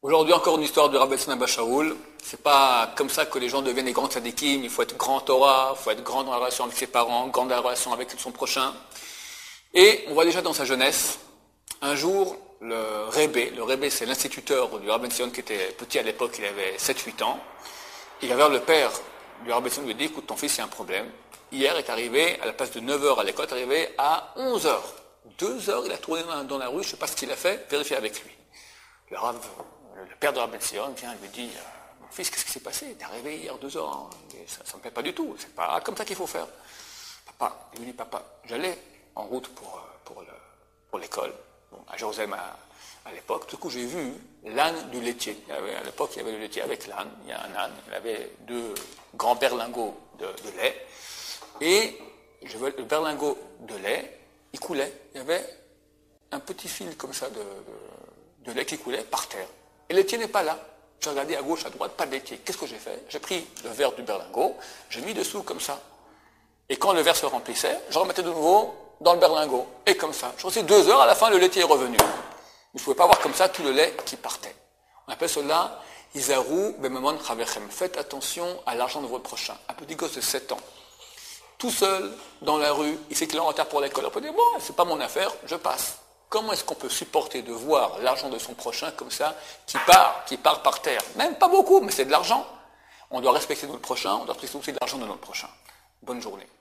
Aujourd'hui, encore une histoire de Rabbi Tzadok Abba Shaul. C'est pas comme ça que les gens deviennent des grands tzadikim. Il faut être grand Torah, il faut être grand dans la relation avec ses parents, grand dans la relation avec son prochain. Et on voit déjà dans sa jeunesse, un jour, le Rebbe c'est l'instituteur du Rabbi Tzadok qui était petit à l'époque, il avait 7-8 ans. Il va vers le père du Rabbi Tzadok, lui dit, écoute, ton fils, il y a un problème. Hier est arrivé, à la place de 9 heures à l'école, est arrivé à 11 heures. 2 heures, il a tourné dans la rue, je ne sais pas ce qu'il a fait, vérifiez avec lui. Le père de Rabbi Tzadok vient et lui dit, mon fils, qu'est-ce qui s'est passé? T'es arrivé hier 2 heures, hein. Ça ne me plaît pas du tout, c'est pas comme ça qu'il faut faire. Papa, il lui dit, papa, j'allais en route pour l'école, à Jérusalem à l'époque, tout coup j'ai vu l'âne du laitier. À l'époque, il y avait le laitier avec l'âne, il y a un âne, il avait 2 grands berlingots de lait, et le berlingot de lait, il coulait, il y avait un petit fil comme ça de lait qui coulait par terre. Et le laitier n'est pas là. J'ai regardé à gauche, à droite, pas de laitier. Qu'est-ce que j'ai fait? J'ai pris le verre du berlingot, j'ai mis dessous comme ça. Et quand le verre se remplissait, je remettais de nouveau dans le berlingot. Et comme ça. Je restais 2 heures, à la fin, le laitier est revenu. Vous ne pouvez pas avoir comme ça tout le lait qui partait. On appelle cela Izaru bemamon chavechem. Faites attention à l'argent de votre prochain. Un petit gosse de 7 ans, tout seul, dans la rue, il sait qu'il est en retard pour l'école. On peut dire, bon, c'est pas mon affaire, je passe. Comment est-ce qu'on peut supporter de voir l'argent de son prochain comme ça, qui part par terre? Même pas beaucoup, mais c'est de l'argent. On doit respecter notre prochain, on doit respecter aussi l'argent de notre prochain. Bonne journée.